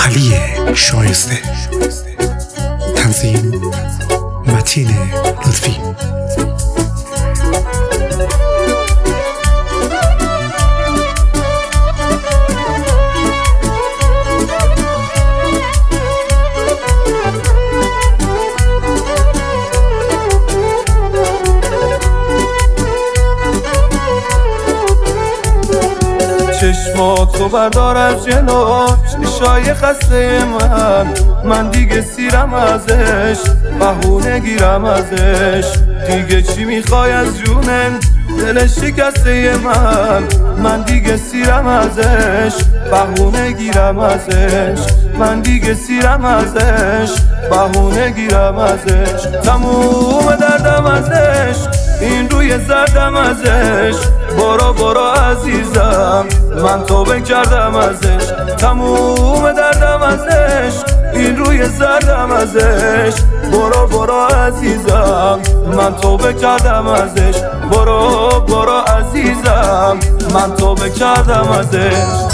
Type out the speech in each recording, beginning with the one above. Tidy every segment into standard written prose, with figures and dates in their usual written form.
علی شایسته. تنظیم متین لطفی. چشماتو بردار از جلو، چشای خسته من دیگه سیرم ازش، بهونه گیرم ازش. دیگه چی میخوای از جونم دل شکسته من دیگه سیرم ازش، بهونه گیرم ازش. من دیگه سیرم ازش، بهونه گیرم ازش. تموم دردم ازش، این روی زردم ازش. برو عزیزم، من توبه کردم ازش. تموم دردم ازش، این روی زردم ازش. برو عزیزم، من توبه کردم ازش. برو عزیزم، من توبه کردم ازش.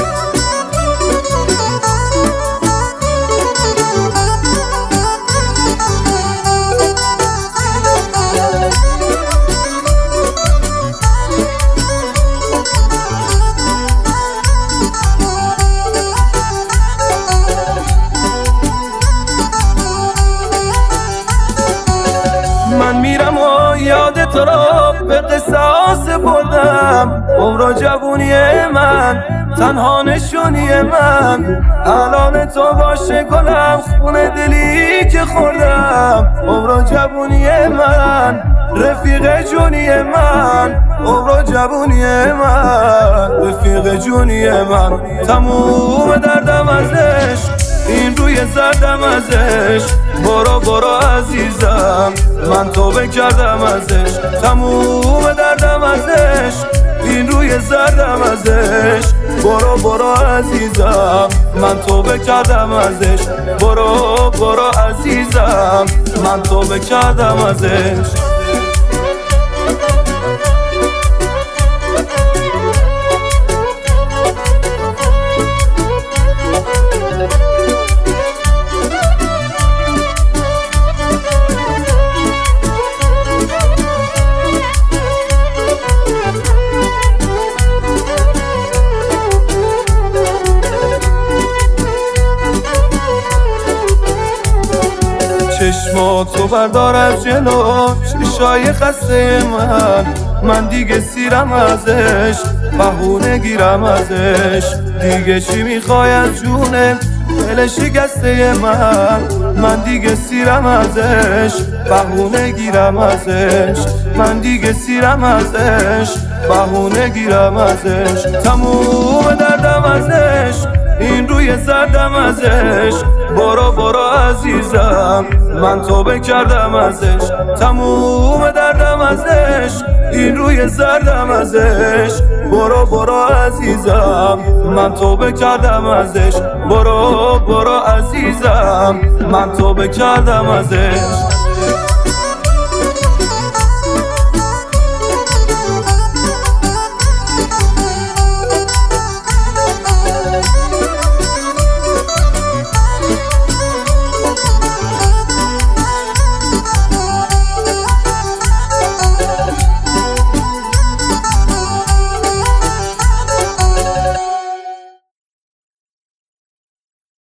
من میرم و یاد تو را به قصاص بردم. عمر جوونی من، تنها نشونی من. الان تو باشه گلم، خونه دلی که خوردم. عمر جوونی من، رفیق جونی من. عمر جوونی من، رفیق جونی من. تموم دردم ازش، این روی زردم ازش. برو عزیزم، من توبه کردم ازش. تموم دردم ازش، این روی زردم ازش. برو عزیزم، من توبه کردم ازش. برو عزیزم، من توبه کردم ازش. چشماتو بردار از جلو، چشای خسته من دیگه سیرم ازش، بهونه گیرم ازش. دیگه چی میخوای از جونم دل شکسته من دیگه سیرم ازش، بهونه گیرم ازش. من دیگه سیرم ازش، بهونه گیرم ازش. تموم دردم ازش، این روی زردم ازش. برو عزیزم، من توبه کردم ازش. تموم دردم ازش، این روی زردم ازش. برو عزیزم، من توبه کردم ازش. برو عزیزم، من توبه کردم ازش.